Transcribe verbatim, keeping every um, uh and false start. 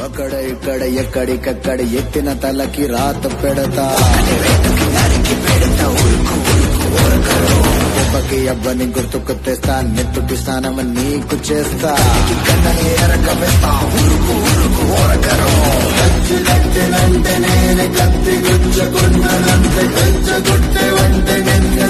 అక్కడ ఇక్కడ ఎక్కడికక్కడ ఎత్తిన తలకి రాత పెడతా దెబ్బకి అబ్బని గుర్తుకు తెస్తా నెత్తుకి స్నానం నీకు చేస్తా కత్తి నేను కత్తి గుచ్చకున్నానంటే గుట్టే వంటే